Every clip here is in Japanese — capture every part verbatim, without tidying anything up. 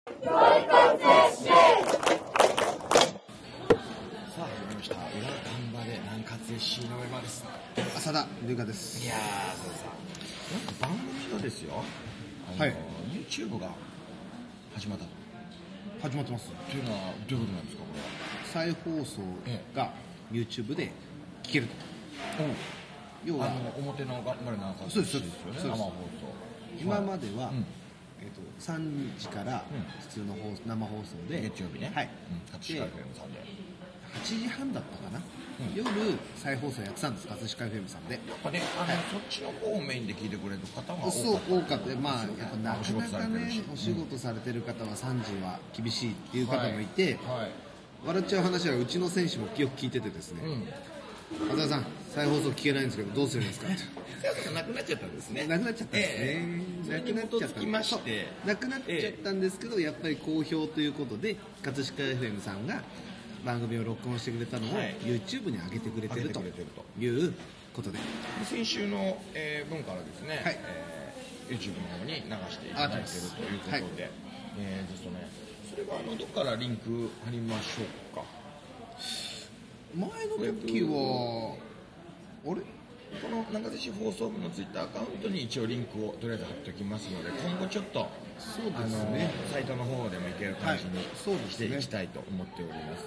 さあ始まりました裏頑張れ南葛 エフシー のメンバーです。 浅田龍香です。 いやーそうさなんか番組がですよあの、はい、YouTube が始まった始まってます。 というのはどういうことなんですかこれは。 再放送が YouTube で聞けると、 うん、要はあの表の頑張れ南葛 エフシー ですよね。生放送今までは、 うんえー、とさんじから普通の放送、生放送で月曜日ね、 はい、 葛飾 エフエム さんではちじはんだったかな、うん、夜再放送やってたんです。葛飾 エフエム さんでやっぱねあの、はい、そっちの方をメインで聞いてくれる方が多かった。 そう多かったまあやっぱなかなかねお仕事されてる方はさんじは厳しいっていう方もいて、はいはい、笑っちゃう話はうちの選手もよく聞いててですね、浅田、うん、さん再放送聞けないんですけどどうするんですかなくなっちゃったんですね。 なくなっちゃったんですね、えー、なくなっちゃったましてなくなっちゃったんですけど、やっぱり好評ということで葛飾 エフエム さんが番組を録音してくれたのを YouTube に上げてくれてるということで、 先週の、えー、分からですね、はいえー、YouTube の方に流していただいているということで、はいえー、ずっとねそれはあのどこからリンク貼りましょうか。 前の時はあれこの中瀬市放送部のツイッターアカウントに一応リンクをとりあえず貼っておきますので、今後ちょっとそうですね、 サイトの方でもいける感じにしていきたいと思っております。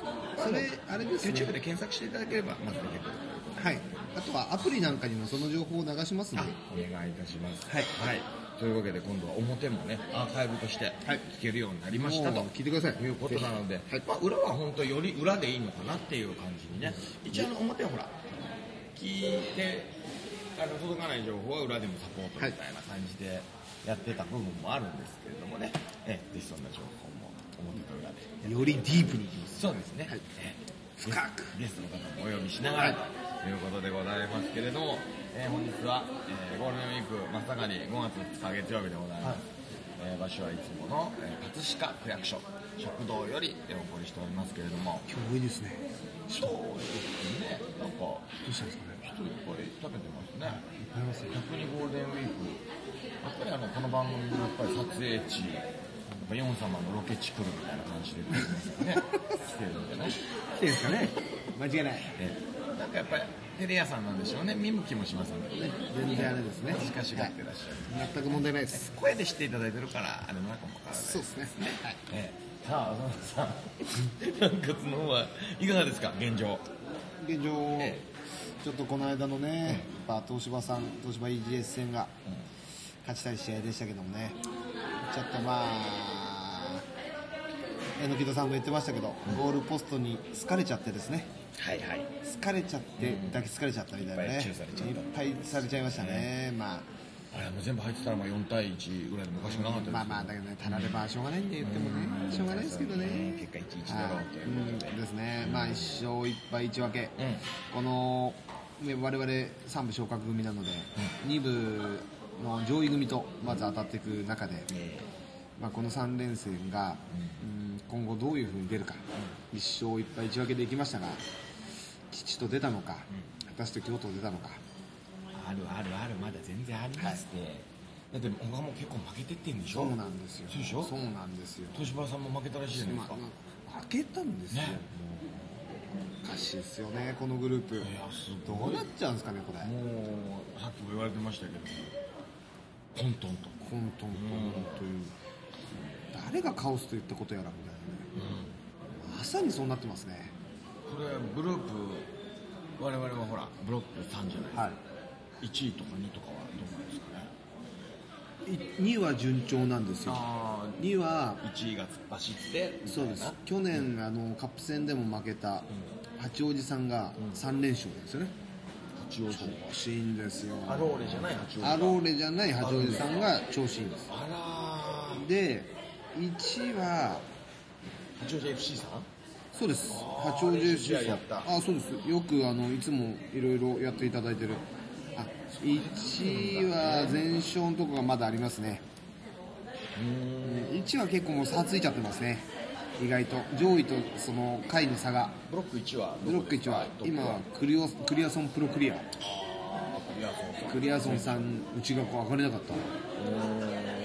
それあれですね YouTube で検索していただければまず出てくるということで、 はい、あとはアプリなんかにもその情報を流しますのでお願いいたします。 はい、 はい、というわけで今度は表もねアーカイブとして聞けるようになりましたと、 聞いてくださいいうことなので、はいまあ、裏は本当より裏でいいのかなっていう感じにね、一応あの表はほら聞いてあの届かない情報は裏でもサポートみたいな感じでやってた部分もあるんですけれどもね、えぜひそんな情報も表と裏でよりディープにいきます。 そうですね、はい、え深くゲストの方もお呼びしながら、はい、ということでございますけれども、えー、本日は、えー、ゴールデンウィーク真っ盛りごがつふつか月曜日でございます。はいえー、場所はいつもの、えー、葛飾区役所食堂よりお送りしておりますけれども、 今日多いですね。 そうですね。なんかどうしたんですかね。 人いっぱい食べてますね。 いっぱいありますね。 逆にゴールデンウィークやっぱりあのこの番組のやっぱり撮影地やっぱヨン様のロケ地来るみたいな感じでね来てるんじゃない？ 来てるんですかね。間違いない。 えなんかやっぱりテレ屋さんなんでしょうね。見向きもしませんけどね。 全然あれですね。 しかしがってらっしゃる、 はい。全く問題ないです。 声で知っていただいてるからあれもなんかもわからない。 そうですね。はい。 えさあ浅田さん南葛の方はいかがですか現状。 現状、ええ、ちょっとこの間のね、うん、やっぱ東芝さん東芝 イージーエス 戦が勝ちたい試合でしたけどもね、ちょっとまあ榎木戸さんも言ってましたけど、うん、ゴールポストに好かれちゃってですね、 はいはい、 好かれちゃって抱きつかれちゃったみたいなね、いっぱいされちゃいましたね、ねまああれも全部入ってたらまあよんたいいちぐらいで昔もなかったですけど、 まあまあだけどね、たらればしょうがないんで言ってもね、しょうがないですけどね、 結果いちいちだろうということで、 うん、ですね、まあいっ勝いっ敗いち分け、うん、この、ね、我々さん部昇格組なので、うん、に部の上位組とまず当たっていく中で、うんまあ、このさん連戦が、うん、今後どういうふうに出るか、うん、いっ勝いっ敗いち分けでいきましたが、吉と出たのか、うん、果たして京都出たのか。 あるあるあるまだ全然ありまして、はい、だって小川も結構負けてってんでしょ。 そうなんですよ。 そうでしょ。 そうなんですよ。 東芝さんも負けたらしいじゃないですか。 まあ、負けたんですよ、ね、もうおかしいですよねこのグループ。いやすごいどうなっちゃうんですかねこれ。もうさっきも言われてましたけど混沌と混沌とという、誰がカオスと言ったことやらみたいなね、うん、まさにそうなってますね。 これグループ我々はほらブロックさんじゃないですか、はい、いちいとかにとかはどうなんですかね。 にいは順調なんですよ。 あにいはいちいが突っ走ってそうです。去年、うん、あのカップ戦でも負けた、うん、八王子さんがさん連勝なんですよね。 八王子調子いいんですよ。 アローレじゃない八王子アローレじゃない八王子さんが調子いいんです。 あらでいちいは八王子 エフシー さん。 そうです。八王子 エフシー さん。あ、そうです。よくあのいつもいろいろやっていただいてる。あ、いちいは全勝のとこがまだありますね。うん。いちいは結構もう差ついちゃってますね。意外と上位とその下位の差が。 ブロックいちはブロックいちは今はクリオクリアソンプロクリア。クリアソンさんうちがこう上がれなかった。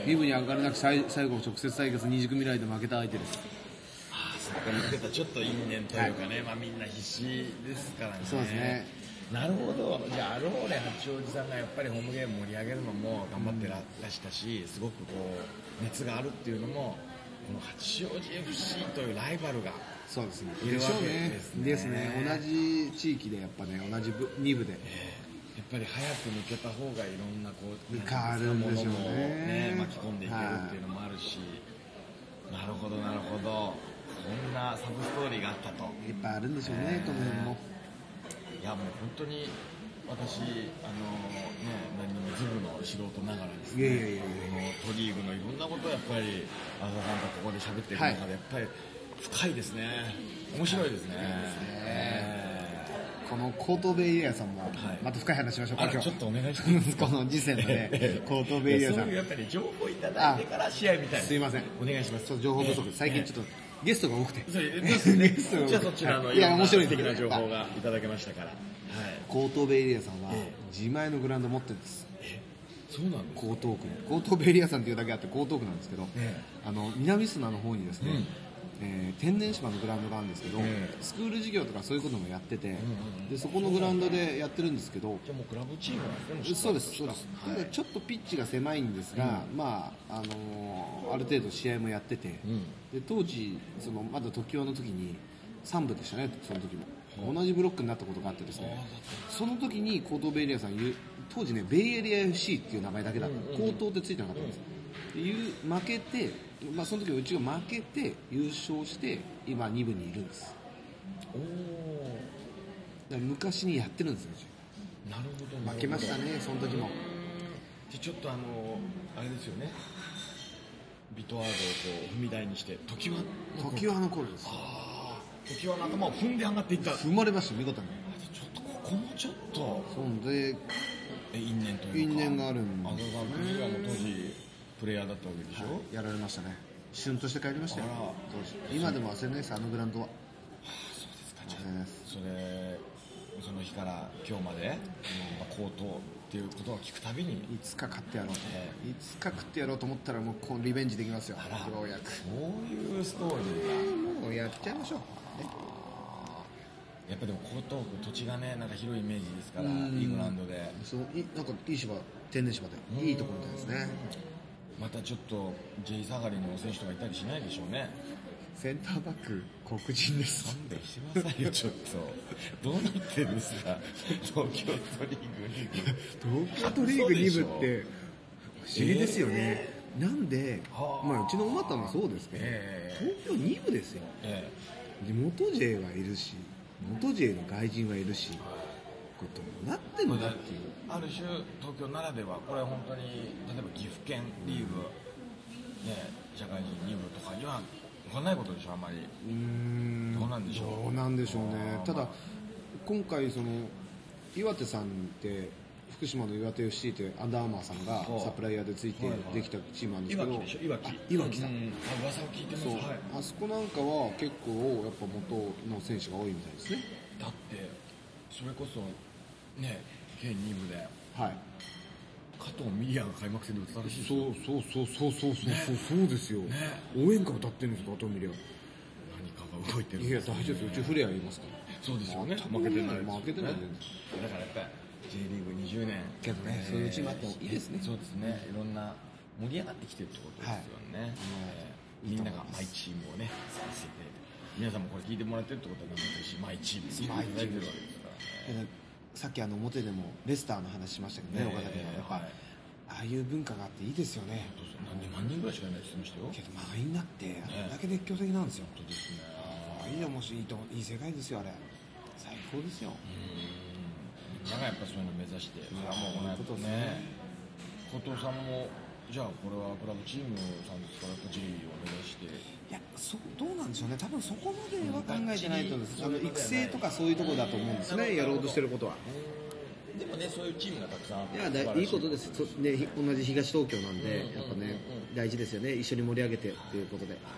に部に上がれなく最最後直接対決に軸未来で負けた相手です。 ああ、そっか、言ってたちょっと因縁というかね、はい、まあみんな必死ですからね。 そうですね。 なるほど。じゃあアローレ八王子さんがやっぱりホームゲーム盛り上げるのも頑張ってらしたし、すごくこう熱があるっていうのもこの八王子 エフシー というライバルがそうですね。 いるわけですね。 ですね。同じ地域でやっぱね、同じに部で、 えー、やっぱり早く抜けた方がいろんなこう変わるんでしょうね。 ね、巻き込んでいけるっていうのもあるし、なるほどなるほど。こんなサブストーリーがあったと。 いっぱいあるんでしょうね、えー、この辺も。 いやもう本当に私あのね何もズブの素人ながらですね。 いやいやいやいやトリーグのいろんなことをやっぱり浅田さんとここで喋っていく中でやっぱり深いですね。面白いですね。 えー、このコートベイエリアさんも、はい、また深い話しましょうか。今日ちょっとお願いします。 この次戦のねコートベイエリアさん。 そういうやっぱり情報いただいてから試合みたいな。 すいません。 お願いします。 ちょっと情報不足。最近ちょっとゲストが多くて。 そうですね。ゲストが多くて。じゃあそちらのいや面白い的な情報がいただけましたから。 コートベイエリアさんは自前のグラウンド持ってるんです。 えそうなんですか。 江東区に江東ベイエリアさんっていうだけあって江東区なんですけど、ええ、あの南砂の方にですね、うんえー、天然芝のグラウンドがあるんですけど、ええ、スクール授業とかそういうこともやってて、うんうんうん、でそこのグラウンドでやってるんですけど、 じゃあもうクラブチームなんですね。 そうですそうです、はい、ちょっとピッチが狭いんですが、うん、まああのー、ある程度試合もやってて、うん、で当時そのまだ時雄の時にさん部でしたね。その時も同じブロックになったことがあってですね、その時に江東ベイエリアさん当時ねベイエリア エフシー っていう名前だけだった、うんうん、江東ってついてなかったんです、うん、負けて、まあ、その時うちが負けて優勝して今に部にいるんです。おだから昔にやってるんですよ。 なるほど。 負けましたねその時も。 じゃちょっとあのあれですよね、ビトワードをこう踏み台にして時は時はの頃です。 時は仲間を踏んで上がっていった。 踏まれました見事に。 ちょっとここもちょっとそうで因縁というか因縁があるんです。あのさんクジラも当時プレイヤーだったわけでしょ、 はい、やられましたね。旬として帰りましたよ当時。今でも忘れないですあのグラウンドは。はあ、そうですか。じゃあそれその日から今日まで、うん、高騰っていうことを聞くたびにいつか勝ってやろうと、えー、いつか勝ってやろうと思ったらもうこうリベンジできますよ。ようやくそういうストーリーがもうやっちゃいましょう。 やっぱでも江東区土地がねなんか広いイメージですから、いいグラウンドでそういなんかいい芝天然芝でいいところみたいですね。 またちょっと J 下がりの選手とかいたりしないでしょうね。 センターバック黒人です。 勘弁してくださいよちょっとどうなってるんですか東京都リーグに部東京都リーグに部って不思議ですよね、えー、なんで、まあ、うちのおまたもそうですけど、えー、東京に部ですよ、えー、元 J はいるし元 J の外人はいるし、これどうなってんだっていう。 ある種東京ならではこれは本当に例えば岐阜県リーグ、ね、社会人に部とかには分かんないことでしょあんまり。うーんどうなんでしょう。 どうなんでしょうね。ただ今回その岩手さんって福島の岩手 エフシー ってアンダーアーマーさんがサプライヤーでついてできたチームなんですけど、 いわきでしょ。いわきいわきだ。 噂を聞いてます。 そう、はい、あそこなんかは結構やっぱ元の選手が多いみたいですね。 だってそれこそね県に部で、はい、加藤ミリアが開幕戦で歌ったらしいですよ。 そうそうそうそうそうそうそうそうですよ、ね、応援歌歌ってるんですよ加藤ミリア。 何かが動いてるんです、ね、いや大丈夫です。うちフレアいますから。 そうですよね。負けてない負けてない、ね、だからやっぱり J リーグにじゅうねんけどね、そういうチームあってもいいですね。 そうですね、いろんな盛り上がってきてるってことですよね、はい、えー、みんながマイチームをね見せて皆さんもこれ聞いてもらってるってことはしマイチームにマイチームるわけですからね。 さっきあの表でもレスターの話しましたけどね、岡田君はやっぱ、はい、ああいう文化があっていいですよね。 何万人ぐらいしかいないって言ってましたよ。 けど満員になってあれだけ熱狂的なんですよ。 本当ですね。 いい面白いといい世界ですよあれ。最高ですよ。 みんながやっぱそういうの目指して、それはもう同じことね。後藤さんもじゃあこれはクラブチームさんですから J を目指して。 いやそどうなんでしょうね。多分そこまでは考えてないと思うんです。あの育成とかそういうところだと思うんですね。やろうとしてることは。 でもねそういうチームがたくさんあって。 いやだいいことです。ね同じ東東京なんでやっぱね大事ですよね。一緒に盛り上げてっていうことで。はい。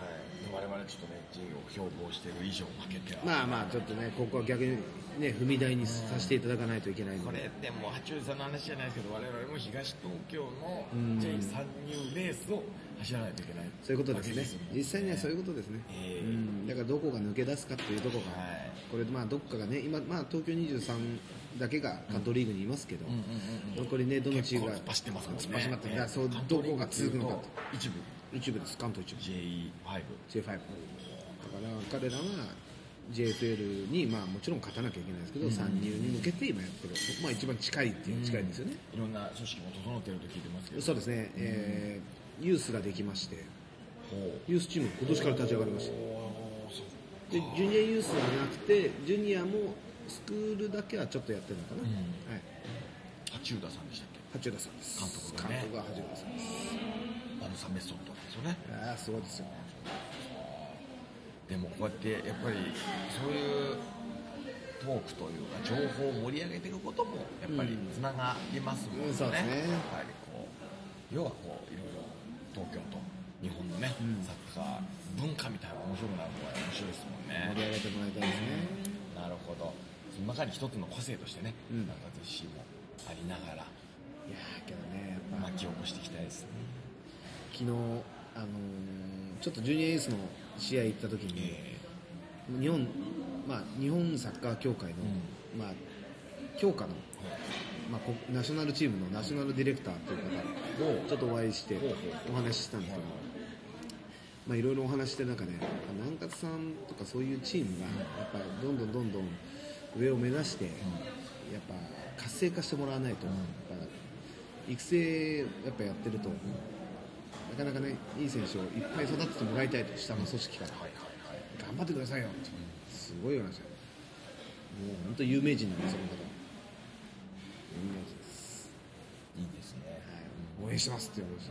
我々ちょっとね J を標榜している以上負けてはまあまあちょっとねここは逆にね踏み台にさせていただかないといけないので、 これでも八王子さんの話じゃないですけど我々も東東京の ジェイ 参入レースを走らないといけない、 そういうことですね。実際にはそういうことですね、 えーうん、だからどこが抜け出すかっていうところが、 はい、 これまあどっかがね今、まあ、東京にじゅうさんだけが関東リーグにいますけど、 うんうんうんうん、 残りねどのチームが突っ走ってますもんね。 突っ走ってます、そうどこが続くのかと一部一部です関東一部ジェイファイブジェイファイブ だから彼らは ジェイエスエル に、まあ、もちろん勝たなきゃいけないですけど、うん、参入に向けて今やってる、まあ、一番近いっていう近いですよね、 うん、いろんな組織も整っていると聞いてますけど。 そうですね、うん、えー、ユースができまして、ユースチーム今年から立ち上がりました。でジュニアユースはなくてジュニアもスクールだけはちょっとやってるのかな、うん、はい、 八浦さんでしたっけ。 八浦さんです、 監督がね、 監督が八浦さんです。 バルサメソッドですよね。 ああすごいですよ。 でもこうやってやっぱりそういうトークというか情報を盛り上げていくこともやっぱりつながりますもんね、うん、 そうですね。 やっぱりこう要はこういろいろ東京と日本のね、うん、サッカー文化みたいな面白くなるのが面白いですもんね。 盛り上げてもらいたいですね、 うん、なるほど。その中に一つの個性としてね、うん、なんかぜひもありながら、 いやけどねやっぱ巻き起こしていきたいですね。 昨日あのー、ちょっとジュニアエースの試合行った時に、えー、日本まあ日本サッカー協会の、うん、まあ強化の、まあ、ナショナルチームのナショナルディレクターという方ちょっとお会いしてお話ししたんですけど、まあいろいろお話してる中で南葛さんとかそういうチームがやっぱりどんどんどんどん上を目指してやっぱ活性化してもらわないと、やっぱ育成やっぱやってるとなかなかねいい選手をいっぱい育ててもらいたいと下の組織から、頑張ってくださいよってすごい話だよ。もう本当有名人なんですよ、この方。有名人です。 いいですね、 はい、応援してますって言われました。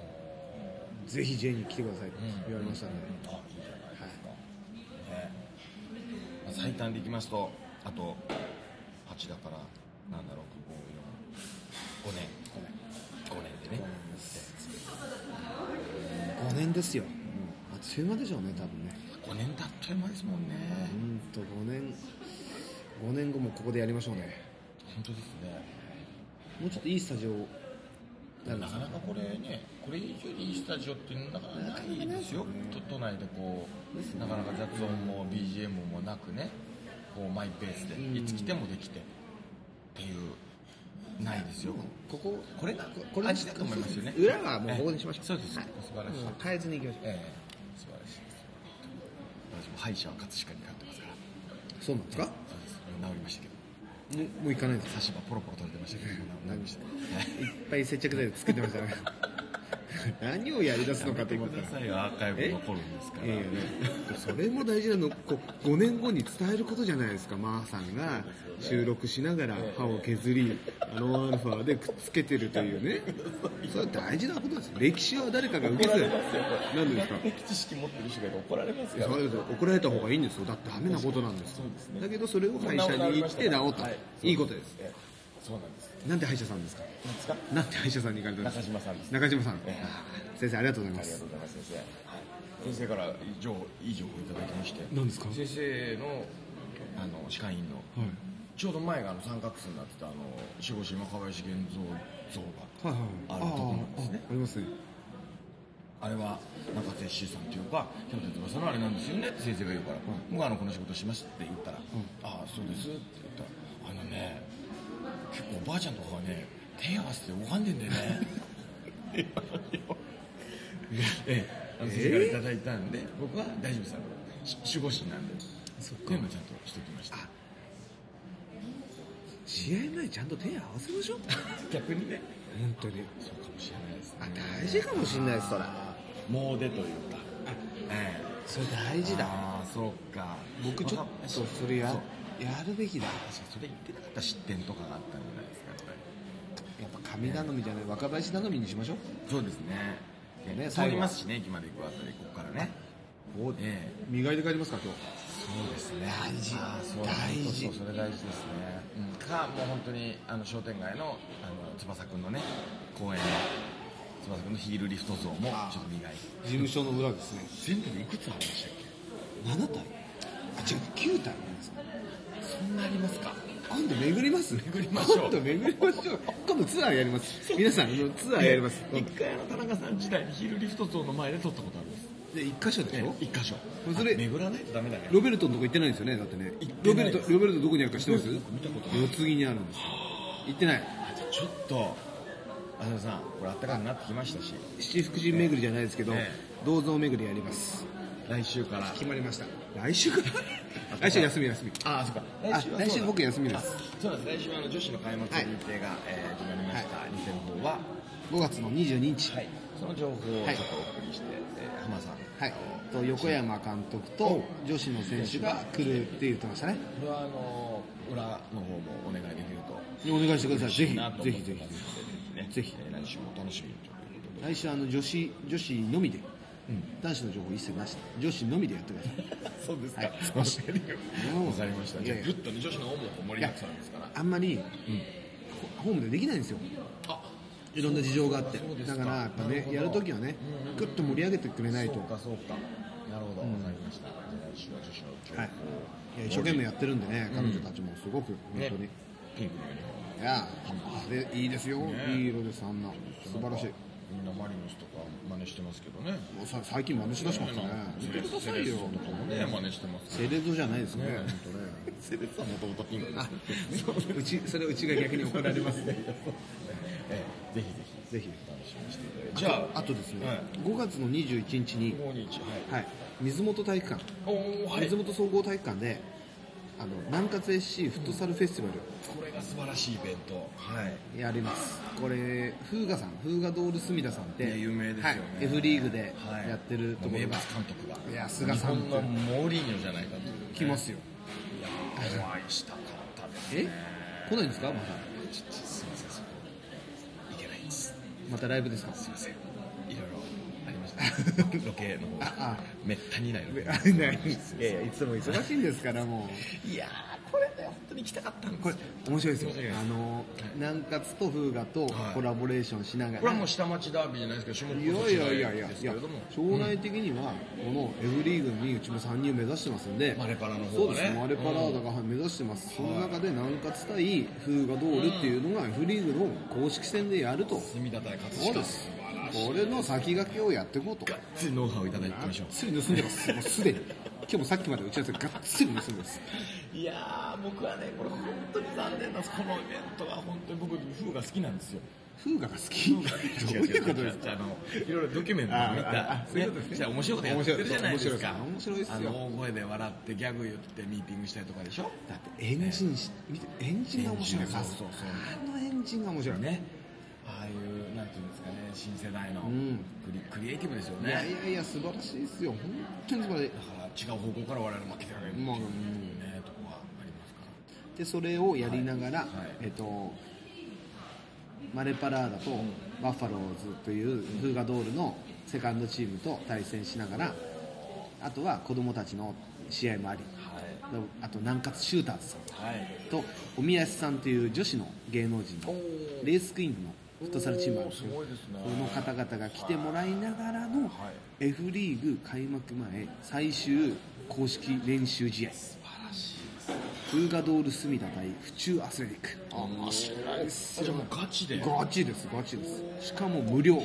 ぜひ J に来てくださいって言われましたんで、うんうんうん、 あ、いいじゃないですか、はい、ね、まあ、最短でいきますとあとはちだからなんだろうごねんごねんでねごねんですよ、あっという間でしょうね多分ね。 ごねんってあっという間ですもんね。 うんとごねんごねんごもここでやりましょうね。 本当ですね。 もうちょっといいスタジオなかなかこれね、これ以上にいいスタジオっていうのなかなかないですよ。都内でこうなかなか雑音も ビージーエム もなくね、こうマイペースでいつ来てもできてっていうないですよ。 こここれがこれ味だと思いますよね。 裏はもうここにしましょう。 そうです。素晴らしい。 変えずに行きましょう。 ええ、素晴らしいです。私も歯医者は葛飾に通ってますから。 そうなんですか？ そうです。治りましたけど。 もうもう行かないです。 差し歯ポロポロ取れてましたけど、治りました。 いっぱい接着剤つけてましたね。何をやり出すのかということくださいよ、アーカイブ残るんですから。 いやいやね、それも大事なの。ごねんごに伝えることじゃないですか。マーさんが収録しながら歯を削りあのアルファでくっつけてるというね、それは大事なことです。歴史は誰かが受け継いで、何ですか、 歴史知識持ってる人が怒られますよ。 怒られた方がいいんですよ。だってダメなことなんですよ。だけどそれを歯医者に行って治った、いいことです。 そうなんです。 なんで歯医者さんですか？ なんですか？ なんで歯医者さんに行かれたんですか？ 中島さんです。 中島さん、えー、先生ありがとうございます。 ありがとうございます先生。はい、先生から情報いい情報いただきまして。 何ですか？ 先生のあの歯科医院の、はい、ちょうど前があの三角数になってたあの守護神若林源三像があるところなんですね。 ありますね。 あれは中瀬志さんというかキャプテン翼のあれなんですよねって先生が言うから、うん、僕はあのこの仕事しますって言ったら、うん、ああそうですって言ったら、あのね結構おばあちゃんとかがね手合わせて拝んでんだよね。ええ、あの先生からいただいたんで、僕は大丈夫です。守護神なんで。そっか。ちゃんとしてきました。 試合前ちゃんと手合わせましょう。 逆にね。 本当に。 そうかもしれないですね。 あ、大事かもしれないですそら。 モーデというか。ええ、それ大事だ。ああ、そうか。 僕ちょっとそれややるべきだ。 確かにそれ言ってなかった失点とかがあったんじゃないですか。 やっぱ神頼みじゃない、若林頼みにしましょう。 そうですね。ね、通りますしね、駅まで行くあたり、ここからね。 お、えー、磨いて帰りますか、今日。 そうですね。 大事。 そう大事。そう、それ大事ですね。うん、か、もう本当に、あの、商店街の、あの、翼くんのね、公園の、翼くんのヒールリフト像も、ちょっと磨いて。 事務所の裏ですね。 全部でいくつありましたっけ？ ます巡りましょう今度巡りましょう今度ツアーやります皆さんあのツアーやります一回あの田中さん時代にヒルリフト層の前で撮ったことあるんですで一箇所でしょ、 一箇所それ巡らないとダメだねロベルトのとこ行ってないんですよねだってね行ってロないですベルトロベルトどこにあるか知ってます見たことない四つ木にあるんですよ行ってないあじゃあちょっと浅田さんこれあったかくなってきましたし七福神巡りじゃないですけど、 え銅像巡りやります来週から決まりました来週から来週休み休みああそっかあ来週僕休みですあそうなんです来週はあの女子の開幕日程が、えー決まりました、 は日程の方はごがつのにじゅうににちはいその情報をちょっとお送りして、えー浜さんはいと横山監督と女子の選手が来るって言ってましたねこれはあの裏の方もお願いできるとお願いしてくださいぜひなとぜひぜひ思ってますのでねぜひえー来週も楽しみにということで来週あの女子女子のみで、男子の情報一切なしで女子のみでやってくださいそうですか。 はいわかりました。じゃあいやいやぐっとね女子の方も盛りだくさんですから。 あんまり、ホームでできないんですよあ、 いろんな事情があってそうですかだからやっぱねなるほどやるときはねぐっと盛り上げてくれないとそうかそうか。なるほどわかりました。じゃあ来週は女子の情報はいいや一生懸命やってるんでね彼女たちもすごく本当に、 ねピンクのユニフォームいやあれいいですよ、 ねいい色ですあんな素晴らしいみんなマリノスとか真似してますけどね。 もうさ最近真似しだしますねセレ見てくださいよとかもね真似してますセレゾじゃないですねね本当ねセレスはもともとピンクですね。 うちそれうちが逆に怒られますねええぜひぜひぜひ楽しみにしていただいて。じゃああとですね、 はいごがつのにじゅういちにちに、 ごにちはい。 はい、水元体育館、 おおはい。 水元総合体育館であの南葛 エスシー フットサルフェスティバこれが素晴らしいイベント。はい。 ルやりますこれ風雅さん風雅ドール隅田さんって、 ね有名ですよねはい、F リーグではいやってるところが、 名物監督がいや菅さん日本のモーリーニョじゃないかという、ね、 来ますよいやーお会いしたかったですえね来ないんですかまたちょっとすいませんそこ行けないんですまたライブですかすいませんいろいろありましたロケの方ああめったにないロケいやいやいつも忙しいんですからもういやーこれね本当に行きたかったんですこれ面白いですよ面白いですあの南葛と風雅とはいコラボレーションしながら、 これはもう下町ダービーじゃないですけど種い目やいやいやいやですいやけれども将来的にはこの F リーグにうちも参入目指してますんでマレパラの方がねそうですマレパラーダが目指してます、その中で南葛対風雅ドールっていうのが F リーグの公式戦でやると、 隅田対葛飾そうですこれの先駆けをやっていこうとがっつりノウハウいただいていきましょうがっつり盗んでますもうすでに今日もさっきまで打ち合わせがっつり盗んでますいやー僕はねこれ本当に残念なんですこのイベントは本当に僕フーが好きなんですよ風雅が好きどういうことですかあのいろいろドキュメントを見ああたあそういうことですねじゃあ面白いことやってるじゃないですか面白いですよあの大声で笑ってギャグ言ってミーティングしたりとかでしょだってエンジンし見てエンジンが面白いそうそうそうあのエンジンが面白いねああいうなんていうんですかね新世代のんクリ,、クリエイティブですよいやねいやいや素晴らしいですよ本当に素晴らしいだから違う方向から我々負けてられるっていうまあねとこがありますからでそれをやりながら、 はいえっとマレパラーダとバッファローズというフーガドールのセカンドチームと対戦しながらあとは子供たちの試合もありはいあと南葛シューターズさんはいとお宮さんという女子の芸能人のレースクイーンズのフットサルチームがあるんですけどおーすごいですねこの方々が来てもらいながらのはい F リーグ開幕前最終公式練習試合フーガドール隅田対府中アスレティック面白いですあじゃあもうガチでガチですガチですしかも無料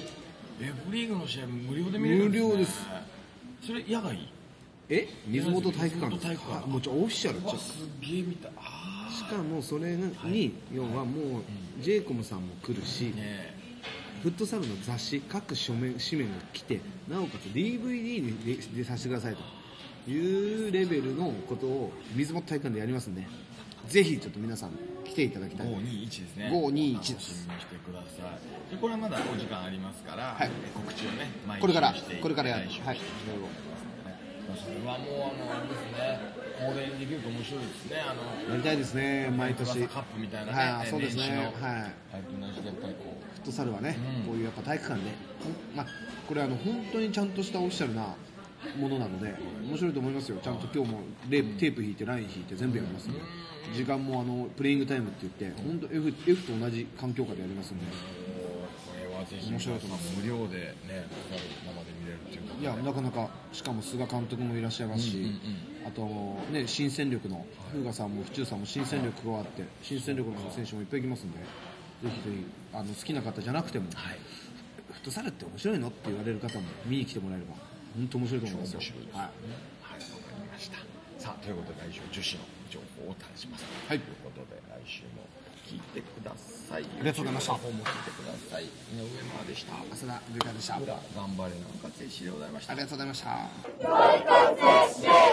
F リーグの試合無料で見れるんです、ね、 無料ですそれ野外え水元体育館水元体育館あもうちょオフィシャルうわすげえ見たあしかもそれに、要はもう ジェイコムさんも来るし、 あねフットサルの雑誌各書面紙面が来てなおかつ ディーブイディー にででさせてくださいというレベルのことを水元体育館でやりますんでぜひちょっと皆さん来ていただきたいごにいちですねごにいち楽しみにしてくださいでこれはまだお時間ありますから、 はい告知をね毎日これからしていこれからやる来週はいしていきたいと思いますのでまあそれはもうあのあれですね恒例にできると面白いですねあのやりたいですね毎年翼カップみたいなね、 はいそうですね年始のはいはい同じでやっぱりこうフットサルはね、 うんこういうやっぱ体育館で、まあ、これあの本当にちゃんとしたオフィシャルなものなので面白いと思いますよちゃんと今日もレープテープ引いてライン引いて全部やりますんで時間もあのプレイングタイムって言って本当 F, F と同じ環境下でやりますんでこれはぜひ皆さん無料でね生で見れるっていうことで、 いやなかなか、しかも菅監督もいらっしゃいますし、うんうんうん、あとね新戦力の風雅さんも府中さんも新戦力加わって新戦力の選手もいっぱいいきますんで、ぜひぜひあの好きな方じゃなくても、はい、フットサルって面白いのって言われる方も見に来てもらえれば本当面白いと思いますよ。面白いですね。はい、はい、わかりました。さあということで来週女子の情報をお伝えします。はい。ということで来週も聞いてください。ありがとうございました。本も聞いてください。井上真でした。浅田ルカでした。頑張れなんかぜひでございました。ありがとうございました。